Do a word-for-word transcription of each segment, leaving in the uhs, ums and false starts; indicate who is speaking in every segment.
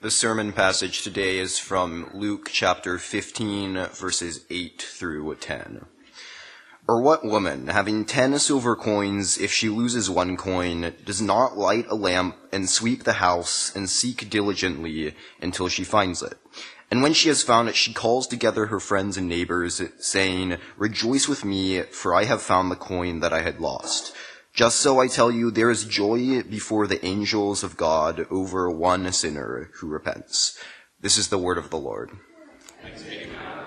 Speaker 1: The sermon passage today is from Luke chapter fifteen, verses eight through ten. Or what woman, having ten silver coins, if she loses one coin, does not light a lamp and sweep the house and seek diligently until she finds it? And when she has found it, she calls together her friends and neighbors, saying, "Rejoice with me, for I have found the coin that I had lost." Just so I tell you, there is joy before the angels of God over one sinner who repents. This is the word of the Lord. Thanks be to God.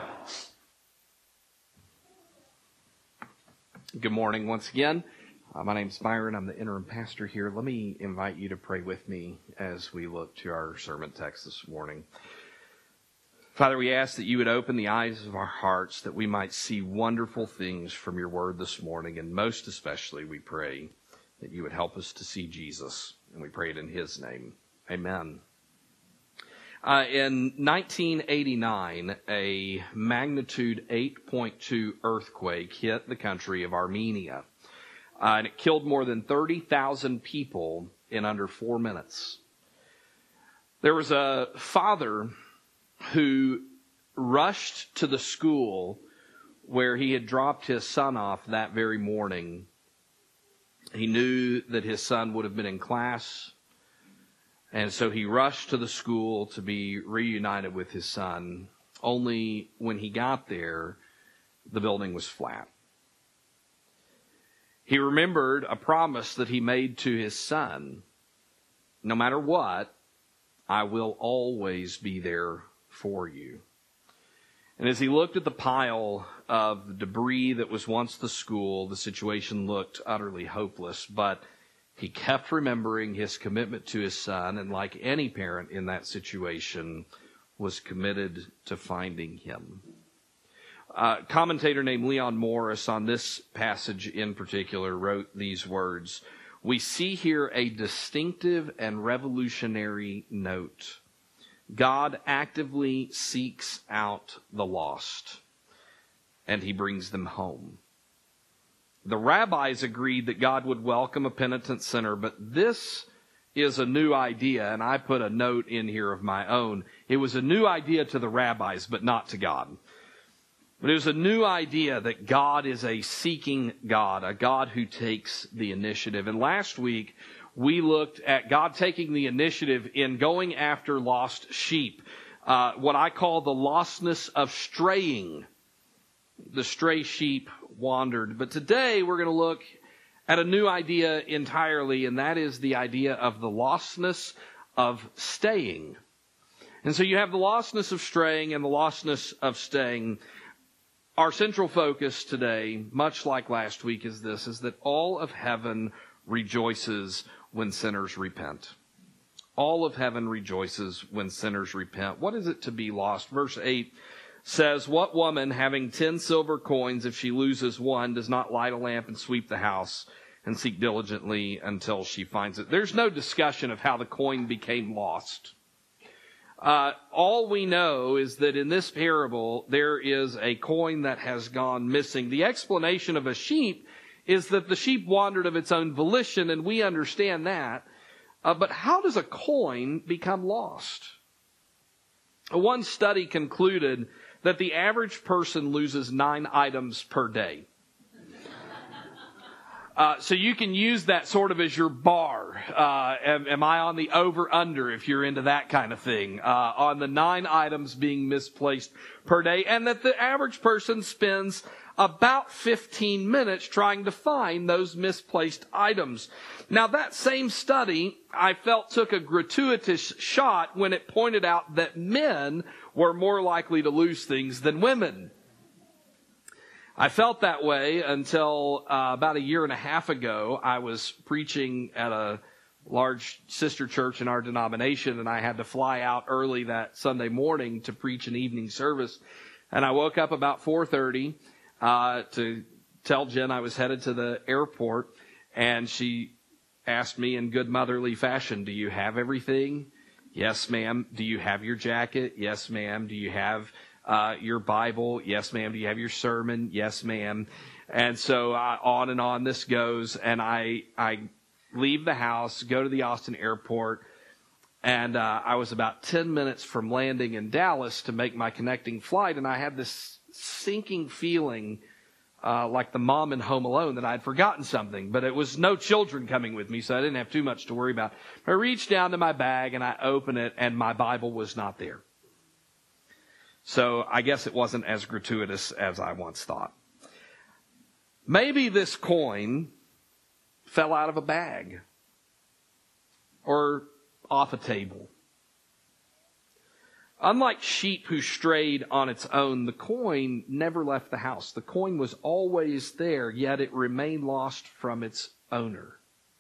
Speaker 2: Good morning once again. Uh, my name is Byron. I'm the interim pastor here. Let me invite you to pray with me as we look to our sermon text this morning. Father, we ask that you would open the eyes of our hearts that we might see wonderful things from your word this morning. And most especially, we pray that you would help us to see Jesus. And we pray it in his name. Amen. Uh, in nineteen eighty-nine, a magnitude eight point two earthquake hit the country of Armenia. Uh, and it killed more than thirty thousand people in under four minutes. There was a father who rushed to the school where he had dropped his son off that very morning. He knew that his son would have been in class, and so he rushed to the school to be reunited with his son. Only when he got there, the building was flat. He remembered a promise that he made to his son. No matter what, I will always be there for you. And as he looked at the pile of debris that was once the school, the situation looked utterly hopeless, but he kept remembering his commitment to his son, and like any parent in that situation, was committed to finding him. A commentator named Leon Morris on this passage in particular wrote these words: "We see here a distinctive and revolutionary note. God actively seeks out the lost, and he brings them home. The rabbis agreed that God would welcome a penitent sinner, but this is a new idea," and I put a note in here of my own. It was a new idea to the rabbis, but not to God. But it was a new idea that God is a seeking God, a God who takes the initiative. And last week, we looked at God taking the initiative in going after lost sheep, uh, what I call the lostness of straying. The stray sheep wandered. But today we're going to look at a new idea entirely, and that is the idea of the lostness of staying. And so you have the lostness of straying and the lostness of staying. Our central focus today, much like last week, is this, is that all of heaven rejoices when sinners repent. All of heaven rejoices when sinners repent. What is it to be lost? Verse eight says, "What woman, having ten silver coins, if she loses one, does not light a lamp and sweep the house and seek diligently until she finds it?" There's no discussion of how the coin became lost. Uh, all we know is that in this parable, there is a coin that has gone missing. The explanation of a sheep is that the sheep wandered of its own volition, and we understand that. Uh, but how does a coin become lost? One study concluded that the average person loses nine items per day. Uh, so you can use that sort of as your bar. Uh, am, am I on the over-under if you're into that kind of thing? Uh, on the nine items being misplaced per day. And that the average person spends about fifteen minutes trying to find those misplaced items. Now, that same study, I felt, took a gratuitous shot when it pointed out that men were more likely to lose things than women. I felt that way until uh, about a year and a half ago. I was preaching at a large sister church in our denomination, and I had to fly out early that Sunday morning to preach an evening service. And I woke up about four thirty uh, to tell Jen I was headed to the airport, and she asked me in good motherly fashion, "Do you have everything?" "Yes, ma'am." "Do you have your jacket?" "Yes, ma'am." "Do you have uh, your Bible?" "Yes, ma'am." "Do you have your sermon?" "Yes, ma'am." And so uh, on and on this goes, and I I leave the house, go to the Austin airport, And uh, I was about ten minutes from landing in Dallas to make my connecting flight, and I had this sinking feeling uh, like the mom in Home Alone that I'd forgotten something. But it was no children coming with me, so I didn't have too much to worry about. I reached down to my bag, and I opened it, and my Bible was not there. So I guess it wasn't as gratuitous as I once thought. Maybe this coin fell out of a bag or off a table. Unlike sheep who strayed on its own, the coin never left the house. The coin was always there, yet it remained lost from its owner.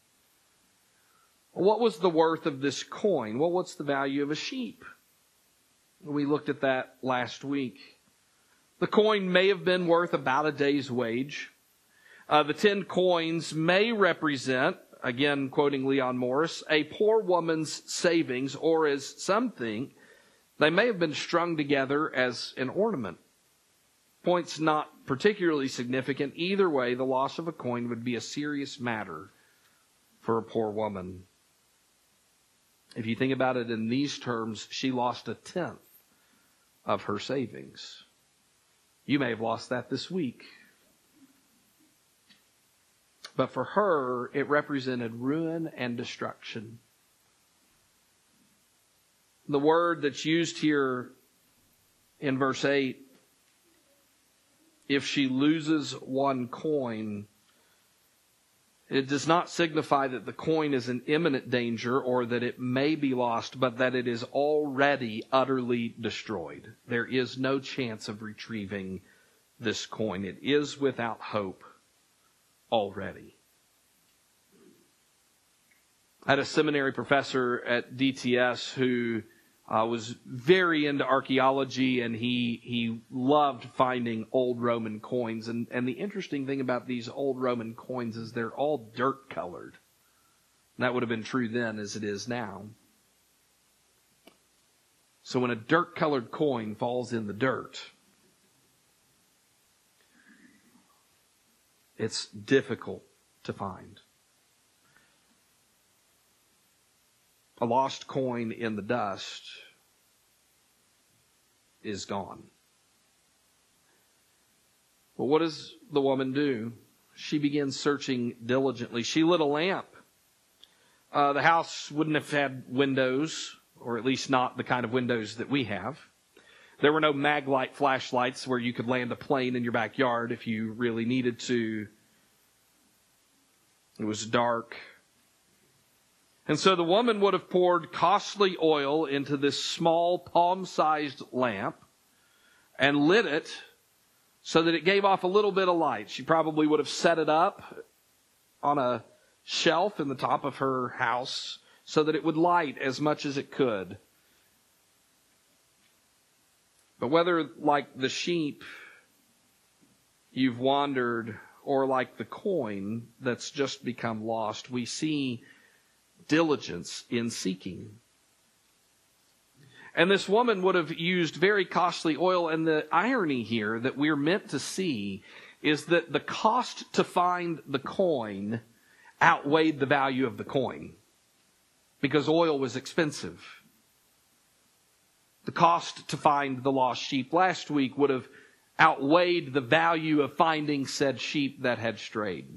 Speaker 2: What was the worth of this coin? Well, what's the value of a sheep? We looked at that last week. The coin may have been worth about a day's wage. Uh, the ten coins may represent, again quoting Leon Morris, a poor woman's savings, or as some think, they may have been strung together as an ornament. Point's not particularly significant. Either way, the loss of a coin would be a serious matter for a poor woman. If you think about it in these terms, she lost a tenth of her savings. You may have lost that this week. But for her, it represented ruin and destruction. The word that's used here in verse eight, if she loses one coin, it does not signify that the coin is in imminent danger or that it may be lost, but that it is already utterly destroyed. There is no chance of retrieving this coin. It is without hope already. I had a seminary professor at D T S who uh, was very into archaeology, and he he loved finding old Roman coins. And, and the interesting thing about these old Roman coins is they're all dirt colored. And that would have been true then as it is now. So when a dirt colored coin falls in the dirt, it's difficult to find. A lost coin in the dust is gone. But what does the woman do? She begins searching diligently. She lit a lamp. Uh, the house wouldn't have had windows, or at least not the kind of windows that we have. There were no Maglite flashlights where you could land a plane in your backyard if you really needed to. It was dark. And so the woman would have poured costly oil into this small palm-sized lamp and lit it so that it gave off a little bit of light. She probably would have set it up on a shelf in the top of her house so that it would light as much as it could. But whether like the sheep you've wandered or like the coin that's just become lost, we see diligence in seeking. And this woman would have used very costly oil, and the irony here that we're meant to see is that the cost to find the coin outweighed the value of the coin because oil was expensive. The cost to find the lost sheep last week would have outweighed the value of finding said sheep that had strayed.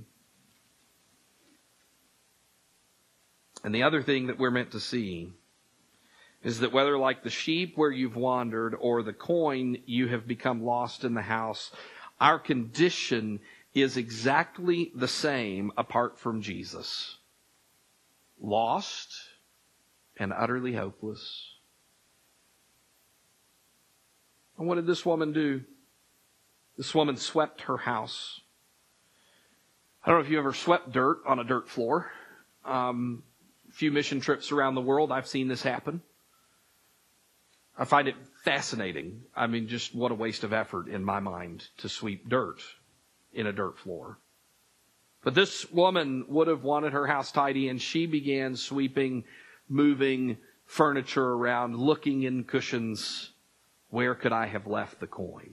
Speaker 2: And the other thing that we're meant to see is that whether like the sheep where you've wandered or the coin you have become lost in the house, our condition is exactly the same apart from Jesus. Lost and utterly hopeless. And what did this woman do? This woman swept her house. I don't know if you ever swept dirt on a dirt floor. Um, a few mission trips around the world, I've seen this happen. I find it fascinating. I mean, just what a waste of effort in my mind to sweep dirt in a dirt floor. But this woman would have wanted her house tidy, and she began sweeping, moving furniture around, looking in cushions. Where could I have left the coin?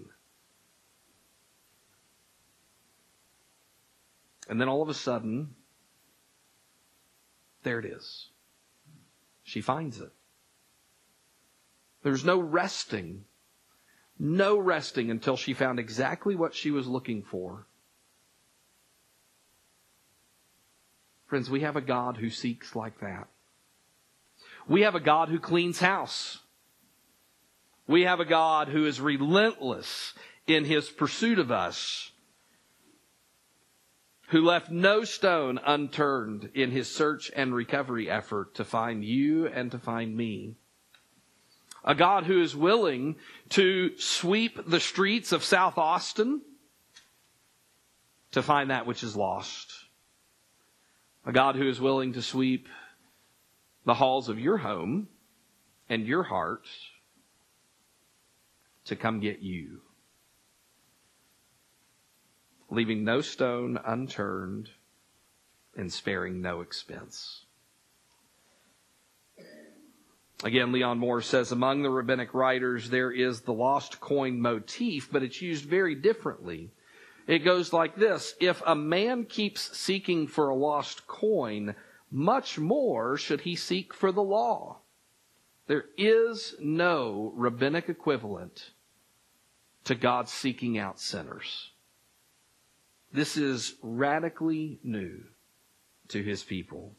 Speaker 2: And then all of a sudden, there it is. She finds it. There's no resting. No resting until she found exactly what she was looking for. Friends, we have a God who seeks like that. We have a God who cleans house. We have a God who is relentless in His pursuit of us, who left no stone unturned in His search and recovery effort to find you and to find me. A God who is willing to sweep the streets of South Austin to find that which is lost. A God who is willing to sweep the halls of your home and your heart to come get you, leaving no stone unturned and sparing no expense. Again, Leon Morris says, among the rabbinic writers, there is the lost coin motif, but it's used very differently. It goes like this: if a man keeps seeking for a lost coin, much more should he seek for the law. There is no rabbinic equivalent to God seeking out sinners. This is radically new to His people.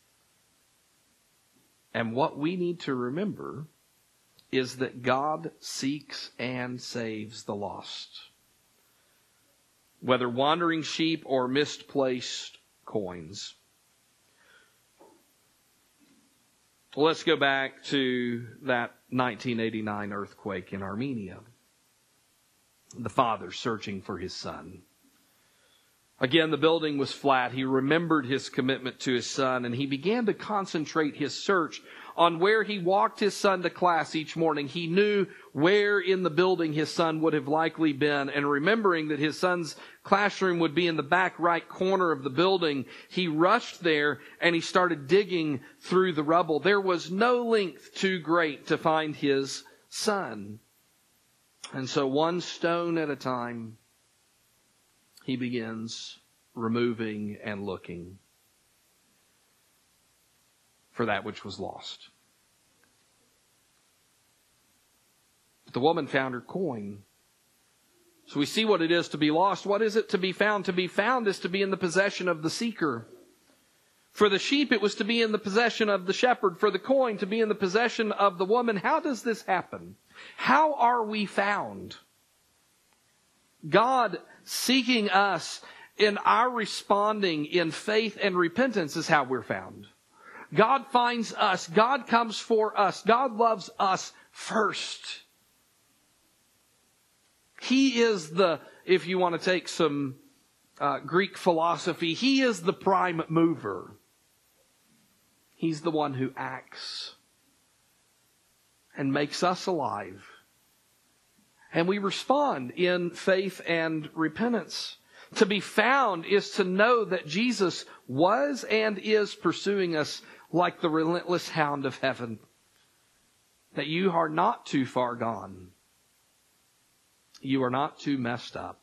Speaker 2: And what we need to remember is that God seeks and saves the lost. Whether wandering sheep or misplaced coins. Well, let's go back to that nineteen eighty-nine earthquake in Armenia. The father searching for his son. Again, the building was flat. He remembered his commitment to his son, and he began to concentrate his search on where he walked his son to class each morning. He knew where in the building his son would have likely been, and remembering that his son's classroom would be in the back right corner of the building, he rushed there and he started digging through the rubble. There was no length too great to find his son. And so one stone at a time, he begins removing and looking for that which was lost. But the woman found her coin. So we see what it is to be lost. What is it to be found? To be found is to be in the possession of the seeker. For the sheep, it was to be in the possession of the shepherd. For the coin, to be in the possession of the woman. How does this happen? How are we found? God seeking us in our responding in faith and repentance is how we're found. God finds us. God comes for us. God loves us first. He is the, if you want to take some uh, Greek philosophy, He is the prime mover. He's the one who acts and makes us alive. And we respond in faith and repentance. To be found is to know that Jesus was and is pursuing us like the relentless hound of heaven. That you are not too far gone. You are not too messed up.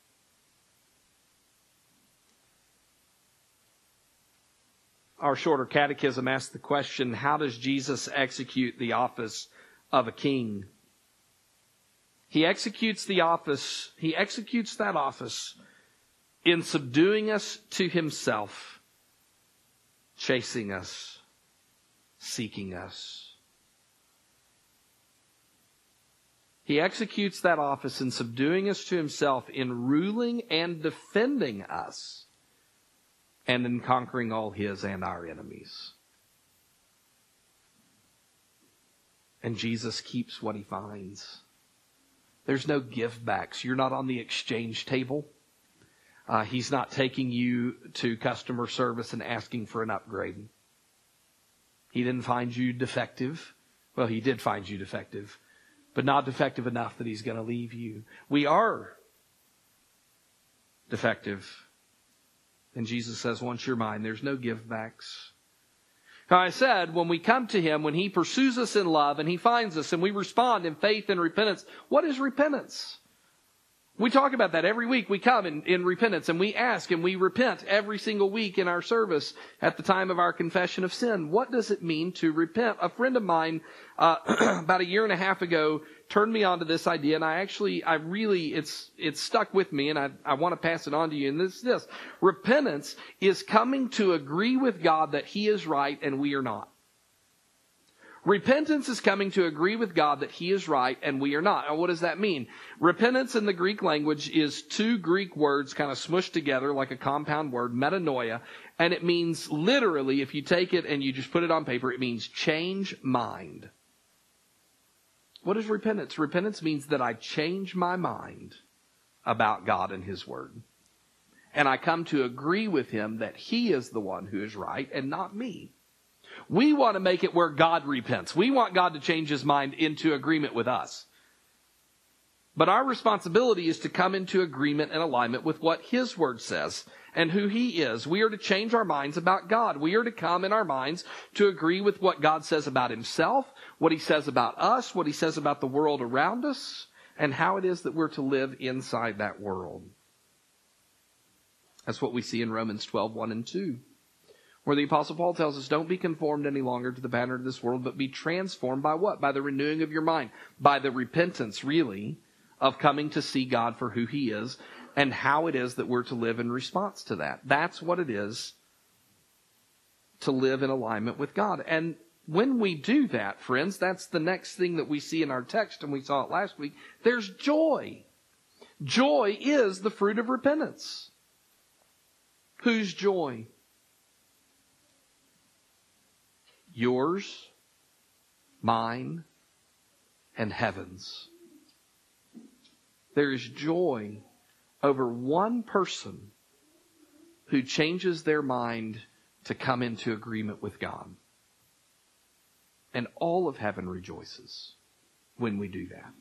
Speaker 2: Our shorter catechism asks the question, how does Jesus execute the office of a king? He executes the office, he executes that office in subduing us to Himself, chasing us, seeking us. He executes that office in subduing us to Himself, in ruling and defending us, and in conquering all His and our enemies. And Jesus keeps what He finds. There's no give backs. You're not on the exchange table. Uh, he's not taking you to customer service and asking for an upgrade. He didn't find you defective. Well, He did find you defective, but not defective enough that He's going to leave you. We are defective. And Jesus says, once you're mine, there's no give backs. Now, I said, when we come to Him, when He pursues us in love and He finds us and we respond in faith and repentance, what is repentance? We talk about that every week. We come in, in repentance and we ask and we repent every single week in our service at the time of our confession of sin. What does it mean to repent? A friend of mine, uh, about a year and a half ago, turned me on to this idea, and I actually, I really, it's, it's stuck with me, and I, I want to pass it on to you. And this is this. Repentance is coming to agree with God that He is right and we are not. Repentance is coming to agree with God that He is right and we are not. Now, what does that mean? Repentance in the Greek language is two Greek words kind of smushed together like a compound word, metanoia, and it means literally, if you take it and you just put it on paper, it means change mind. What is repentance? Repentance means that I change my mind about God and His Word. And I come to agree with Him that He is the one who is right and not me. We want to make it where God repents. We want God to change His mind into agreement with us. But our responsibility is to come into agreement and alignment with what His Word says and who He is. We are to change our minds about God. We are to come in our minds to agree with what God says about Himself, what He says about us, what He says about the world around us, and how it is that we're to live inside that world. That's what we see in Romans twelve, one and two. Where the Apostle Paul tells us, don't be conformed any longer to the pattern of this world, but be transformed by what? By the renewing of your mind. By the repentance, really, of coming to see God for who He is and how it is that we're to live in response to that. That's what it is to live in alignment with God. And when we do that, friends, that's the next thing that we see in our text, and we saw it last week. There's joy. Joy is the fruit of repentance. Whose joy? Yours, mine, and heaven's. There is joy over one person who changes their mind to come into agreement with God. And all of heaven rejoices when we do that.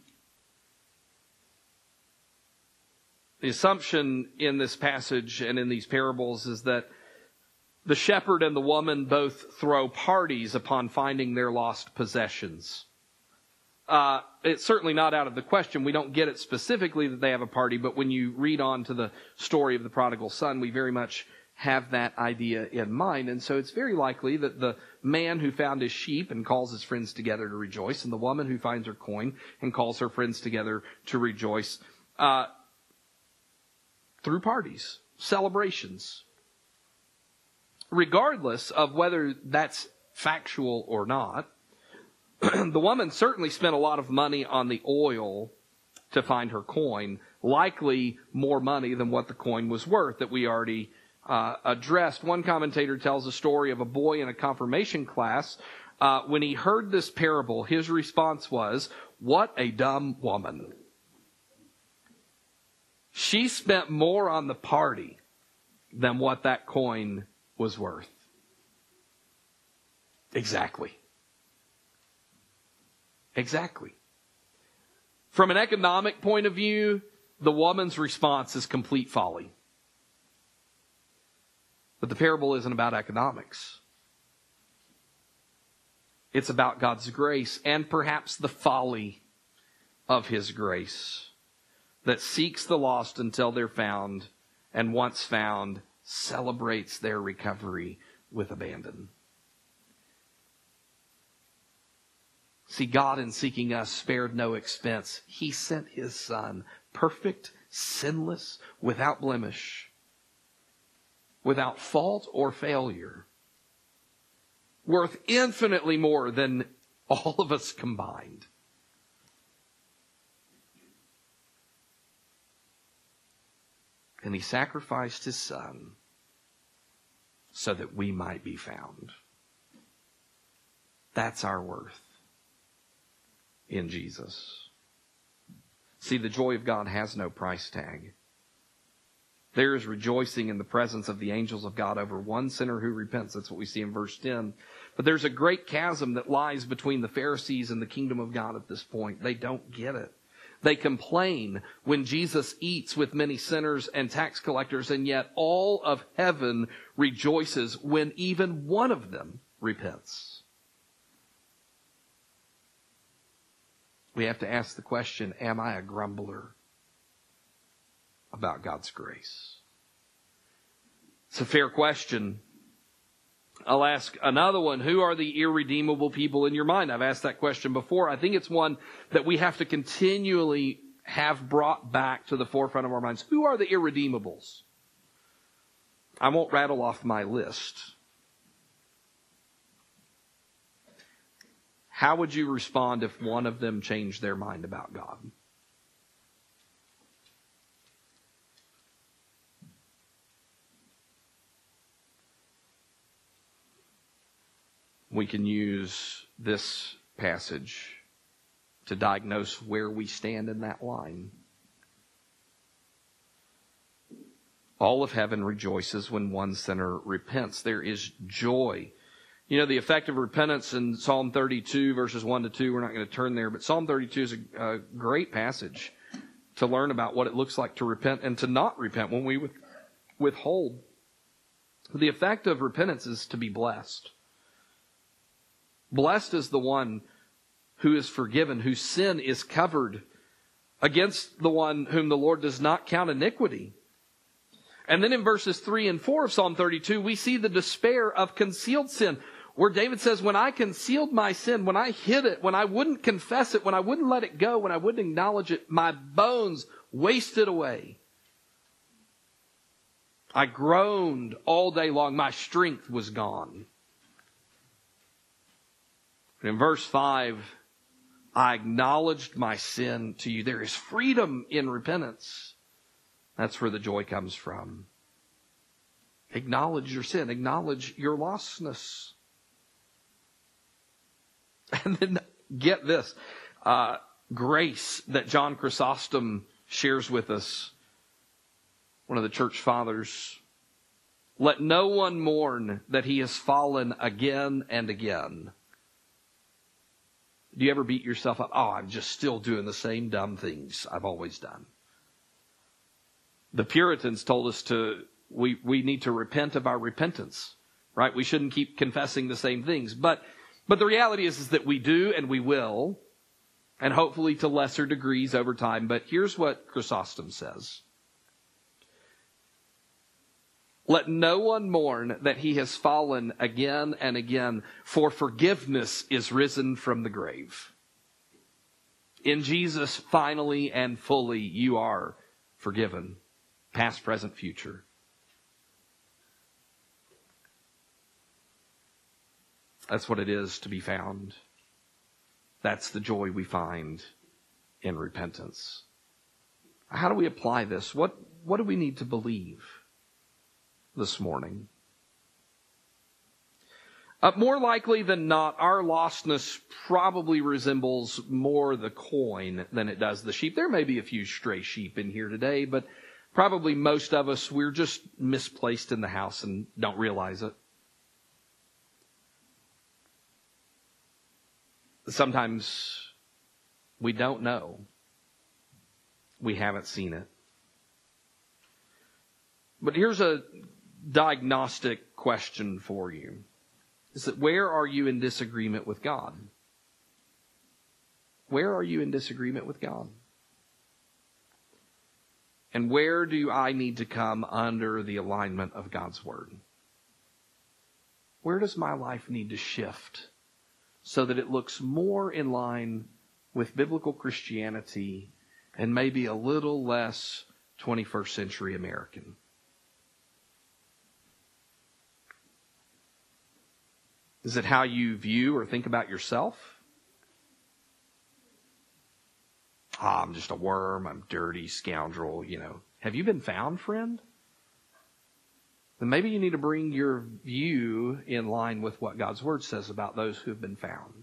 Speaker 2: The assumption in this passage and in these parables is that the shepherd and the woman both throw parties upon finding their lost possessions. Uh, it's certainly not out of the question. We don't get it specifically that they have a party, but when you read on to the story of the prodigal son, we very much have that idea in mind. And so it's very likely that the man who found his sheep and calls his friends together to rejoice, and the woman who finds her coin and calls her friends together to rejoice, uh, through parties, celebrations. Regardless of whether that's factual or not, the woman certainly spent a lot of money on the oil to find her coin, likely more money than what the coin was worth that we already uh, addressed. One commentator tells a story of a boy in a confirmation class. Uh, when he heard this parable, his response was, "What a dumb woman. She spent more on the party than what that coin was worth." Exactly. Exactly. From an economic point of view, the woman's response is complete folly. But the parable isn't about economics. It's about God's grace and perhaps the folly of His grace that seeks the lost until they're found, and once found, celebrates their recovery with abandon. See, God, in seeking us, spared no expense. He sent His Son, perfect, sinless, without blemish, without fault or failure, worth infinitely more than all of us combined. And He sacrificed His Son so that we might be found. That's our worth in Jesus. See, the joy of God has no price tag. There is rejoicing in the presence of the angels of God over one sinner who repents. That's what we see in verse ten. But there's a great chasm that lies between the Pharisees and the kingdom of God at this point. They don't get it. They complain when Jesus eats with many sinners and tax collectors, and yet all of heaven rejoices when even one of them repents. We have to ask the question, am I a grumbler? about God's grace? It's a fair question. I'll ask another one. Who are the irredeemable people in your mind? I've asked that question before. I think it's one that we have to continually have brought back to the forefront of our minds. Who are the irredeemables? I won't rattle off my list. How would you respond if one of them changed their mind about God? We can use this passage to diagnose where we stand in that line. All of heaven rejoices when one sinner repents. There is joy. You know, the effect of repentance in Psalm thirty-two, verses one to two, we're not going to turn there, but Psalm thirty-two is a, a great passage to learn about what it looks like to repent and to not repent when we withhold. The effect of repentance is to be blessed. Blessed is the one who is forgiven, whose sin is covered, against the one whom the Lord does not count iniquity. And then in verses three and four of Psalm thirty-two, we see the despair of concealed sin, where David says, when I concealed my sin, when I hid it, when I wouldn't confess it, when I wouldn't let it go, when I wouldn't acknowledge it, my bones wasted away. I groaned all day long. My strength was gone. In verse five, I acknowledged my sin to you. There is freedom in repentance. That's where the joy comes from. Acknowledge your sin. Acknowledge your lostness. And then get this. Uh, grace that John Chrysostom shares with us. One of the church fathers. Let no one mourn that he has fallen again and again. Do you ever beat yourself up? Oh, I'm just still doing the same dumb things I've always done. The Puritans told us to, we, we need to repent of our repentance, right? We shouldn't keep confessing the same things. But, but the reality is, is that we do and we will, and hopefully to lesser degrees over time. But here's what Chrysostom says. Let no one mourn that he has fallen again and again, for forgiveness is risen from the grave. In Jesus, finally and fully, you are forgiven. Past, present, future. That's what it is to be found. That's the joy we find in repentance. How do we apply this? What, what do we need to believe this morning? Uh, more likely than not, our lostness probably resembles more the coin than it does the sheep. There may be a few stray sheep in here today, but probably most of us, we're just misplaced in the house and don't realize it. Sometimes we don't know. We haven't seen it. But here's a diagnostic question for you. Is that where are you in disagreement with God? Where are you in disagreement with God? And where do I need to come under the alignment of God's Word? Where does my life need to shift so that it looks more in line with biblical Christianity and maybe a little less twenty-first century American? Is it how you view or think about yourself? Ah, I'm just a worm, I'm dirty, scoundrel, you know. Have you been found, friend? Then maybe you need to bring your view in line with what God's Word says about those who have been found.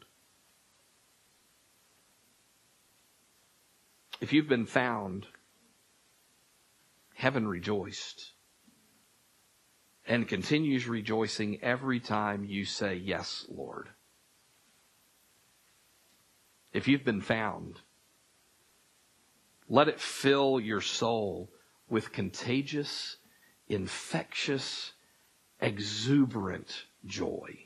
Speaker 2: If you've been found, heaven rejoiced and continues rejoicing every time you say, yes, Lord. If you've been found, let it fill your soul with contagious, infectious, exuberant joy.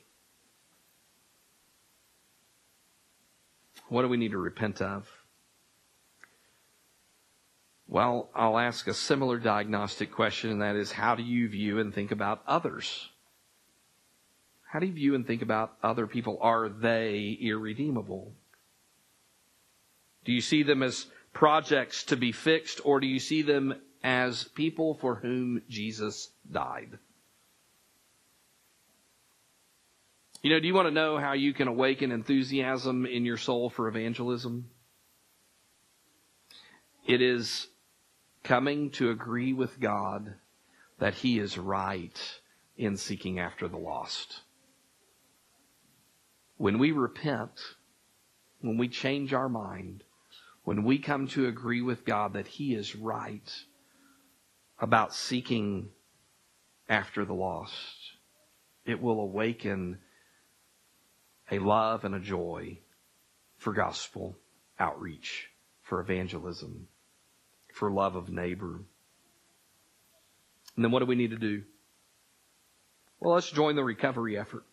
Speaker 2: What do we need to repent of? Well, I'll ask a similar diagnostic question, and that is, how do you view and think about others? How do you view and think about other people? Are they irredeemable? Do you see them as projects to be fixed, or do you see them as people for whom Jesus died? You know, do you want to know how you can awaken enthusiasm in your soul for evangelism? It is coming to agree with God that He is right in seeking after the lost. When we repent, when we change our mind, when we come to agree with God that He is right about seeking after the lost, it will awaken a love and a joy for gospel outreach, for evangelism, for love of neighbor. And then what do we need to do? Well, let's join the recovery effort.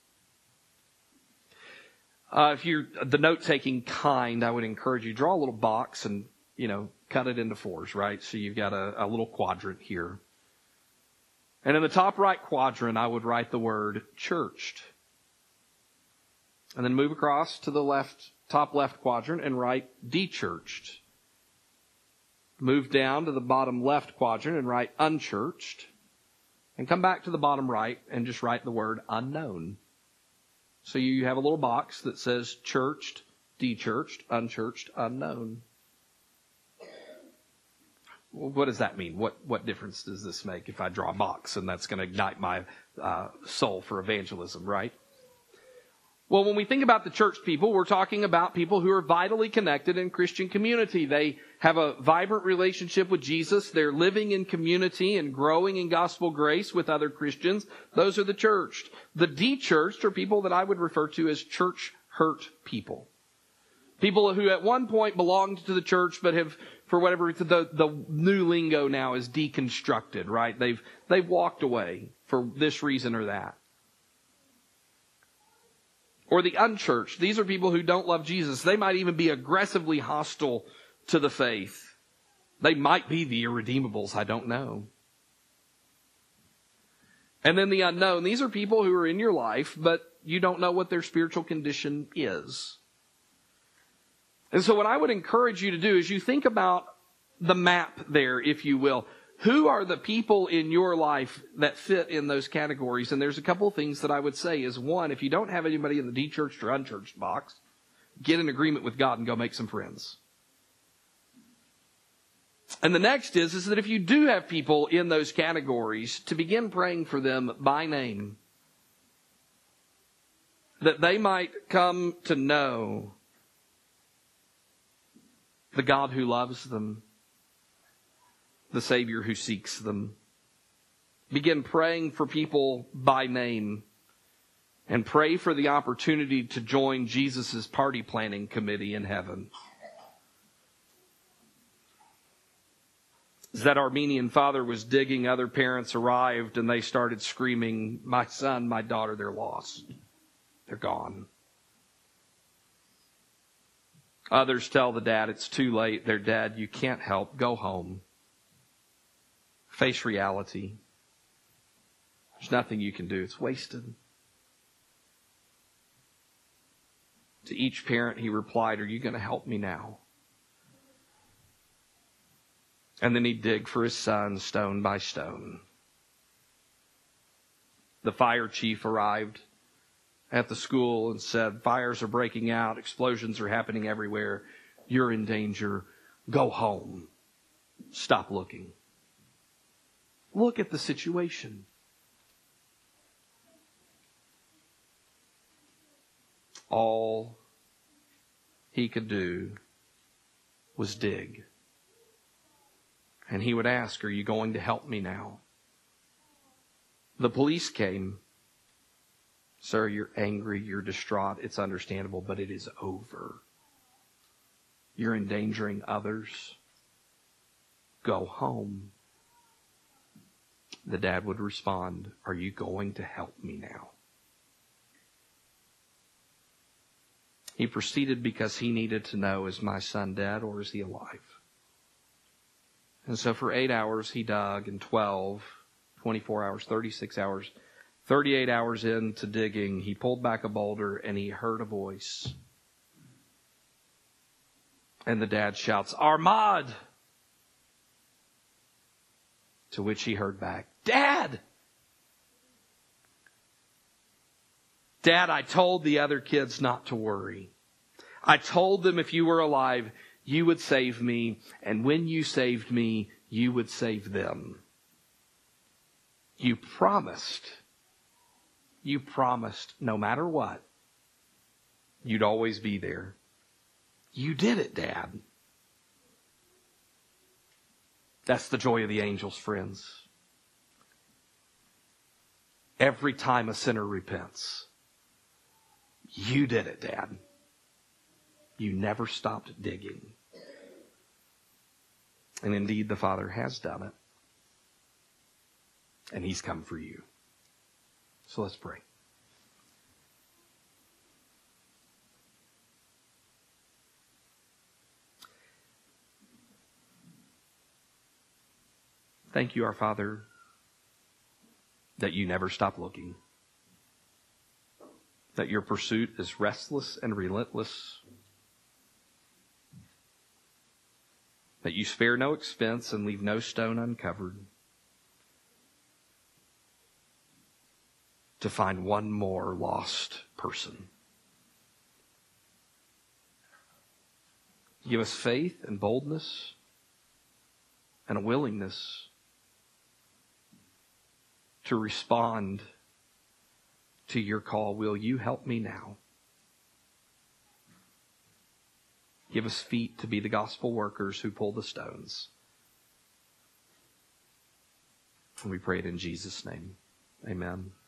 Speaker 2: Uh, if you're the note-taking kind, I would encourage you, draw a little box and, you know, cut it into fours, right? So you've got a, a little quadrant here. And in the top right quadrant, I would write the word churched. And then move across to the left, top left quadrant and write dechurched. Move down to the bottom left quadrant and write unchurched. And come back to the bottom right and just write the word unknown. So you have a little box that says churched, dechurched, unchurched, unknown. Well, what does that mean? What what difference does this make if I draw a box and that's going to ignite my uh, soul for evangelism, right? Well, when we think about the church people, we're talking about people who are vitally connected in Christian community. They have a vibrant relationship with Jesus. They're living in community and growing in gospel grace with other Christians. Those are the churched. The de-churched are people that I would refer to as church-hurt people. People who at one point belonged to the church but have, for whatever, the, the new lingo now is deconstructed, right? They've, they've walked away for this reason or that. Or the unchurched. These are people who don't love Jesus. They might even be aggressively hostile to the faith. They might be the irredeemables. I don't know. And then the unknown. These are people who are in your life, but you don't know what their spiritual condition is. And so what I would encourage you to do is you think about the map there, if you will. Who are the people in your life that fit in those categories? And there's a couple of things that I would say is, one, if you don't have anybody in the de-churched or unchurched box, get in agreement with God and go make some friends. And the next is, is that if you do have people in those categories, to begin praying for them by name, that they might come to know the God who loves them, the Savior who seeks them. Begin praying for people by name and pray for the opportunity to join Jesus' party planning committee in heaven. As that Armenian father was digging, other parents arrived and they started screaming, "My son, my daughter, they're lost. They're gone." Others tell the dad, "It's too late. They're dead. You can't help. Go home. Face reality. There's nothing you can do. It's wasted." To each parent, he replied, "Are you going to help me now?" And then he'd dig for his son stone by stone. The fire chief arrived at the school and said, "Fires are breaking out. Explosions are happening everywhere. You're in danger. Go home. Stop looking." Look at the situation. All he could do was dig. And he would ask, "Are you going to help me now?" The police came. "Sir, you're angry, you're distraught. It's understandable, but it is over. You're endangering others. Go home." The dad would respond, "Are you going to help me now?" He proceeded because he needed to know, is my son dead or is he alive? And so for eight hours he dug, and twelve, twenty-four hours, thirty-six hours, thirty-eight hours into digging, he pulled back a boulder and he heard a voice. And the dad shouts, "Armad!" To which he heard back, "Dad! Dad, I told the other kids not to worry. I told them if you were alive, you would save me, and when you saved me, you would save them. You promised, you promised no matter what, you'd always be there. You did it, Dad." That's the joy of the angels, friends. Every time a sinner repents, you did it, Dad. You never stopped digging. And indeed, the Father has done it. And He's come for you. So let's pray. Thank you, our Father, that you never stop looking. That your pursuit is restless and relentless. That you spare no expense and leave no stone uncovered to find one more lost person. Give us faith and boldness and a willingness to respond to your call. Will you help me now? Give us feet to be the gospel workers who pull the stones. And we pray it in Jesus' name. Amen.